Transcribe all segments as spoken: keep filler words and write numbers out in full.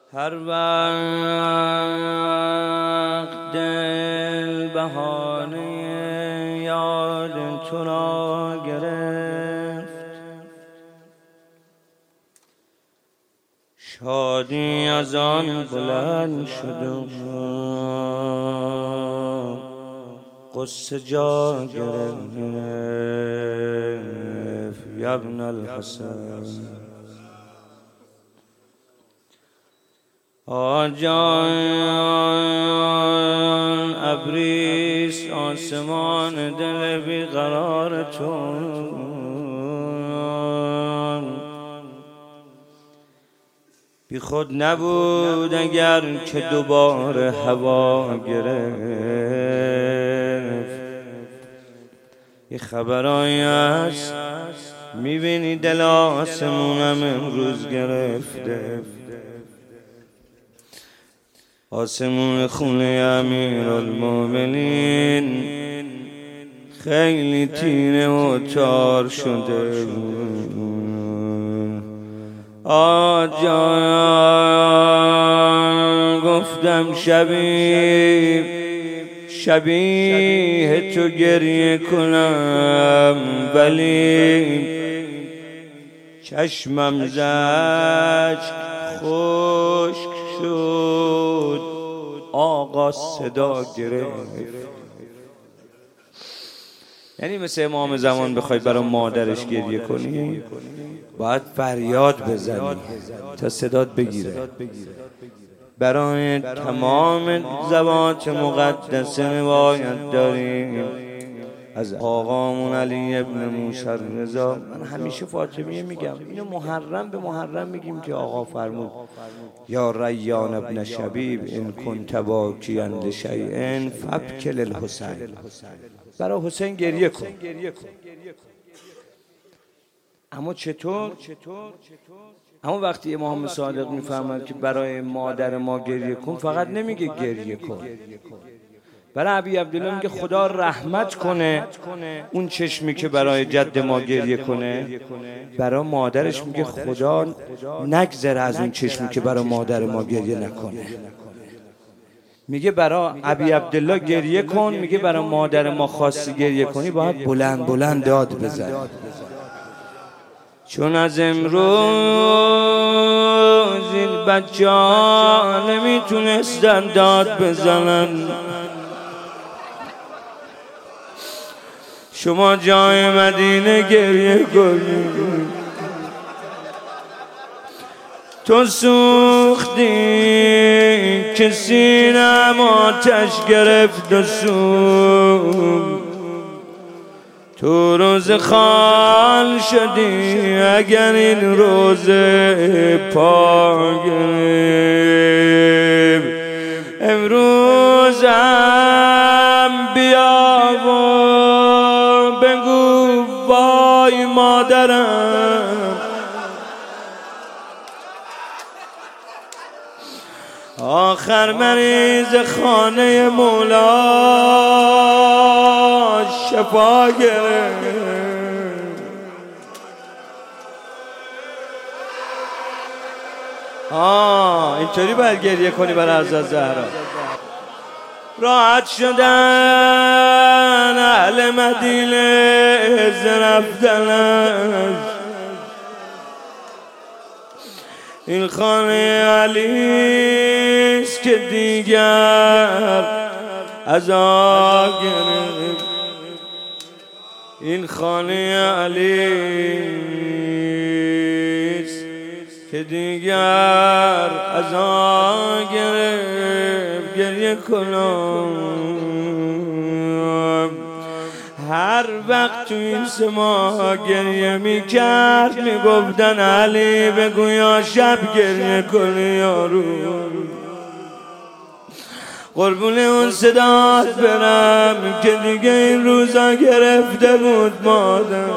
هر وقت دل بهانه یاد تو را گرفت، شادی از آن بلند شد و قصه جا گرفت. یا ابن الحسن آجان ابریست آسمان دل بیقرار تو، بی خود نبود اگر که دوباره هوا گرفت. یه خبرایی هست میبینی دل آسمونم امروز گرفته، آسمون خونه امیرالمومنین خیلی تیره و تار شده. آجان گفتم شبیه شبیه تو گریه کنم، ولی چشمم زشک خشک شد، آقا صدا گرفت. یعنی مثل امام زمان بخوای برای مادرش گریه کنی باید فریاد بزنی تا صدات بگیره. برای تمام زوات مقدسه روایت داریم از آقامون علی ابن موسی رضا. من همیشه فاطمیه میگم، اینو محرم به محرم میگیم که آقا فرمود یا ریان ابن شبیب ان کنت باکیا لشیء فابکی للحسین، برای حسین گریه کن. اما چطور؟ اما وقتی امام صادق میفهمد که برای مادر ما گریه کن، فقط نمیگه گریه کن، برای ابی عبدالله میگه خدا رحمت کنه اون چشمی که برای جد ما گریه کنه، برای مادرش میگه خدا نگذره از اون چشمی که برای مادر ما گریه نکنه. میگه برای ابی عبدالله گریه کن، میگه برای مادر ما خواستی گریه کنی باید بلند بلند داد بزن، چون از امروز این بچه ها نمیتونستن داد بزنن. شما جای مدینه گریه کنید، تو سوختی که سینم آتش گرفت و سوخت، تو روز خال شدی اگر این روز پا گرفت. امروز هم بیا و بگو وای مادرم، آخر مریض خانه مولا شفا گرفت. آه اینطوری باید گریه کنی برای حضرت زهرا. راحت شدن اهل مدینه ز رفتنش، این خانه علیست که دیگر عزا گرفت، این خانه علیست که دیگر عزا گرفت. گریه کنم هر وقت تو این سما گریه می کرد می گفتن علی بگو یا شب گریه کنی یارو، قربون اون صدات برم که دیگه این روزا گرفته بود مادر،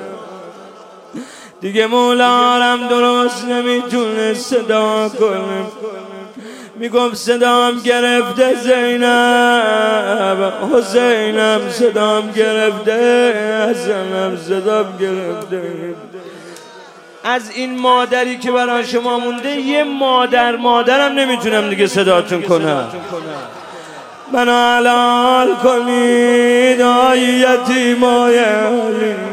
دیگه مولارم درست نمیتونه صدا کنه، میگفت صدام گرفته زینب، حسینم صدام گرفته، حسنم صدام گرفته. از این مادری که برای شما مونده یه مادر مادرم نمیتونم دیگه صداتون کنم. منو حلال کنید آی یتیمای علی.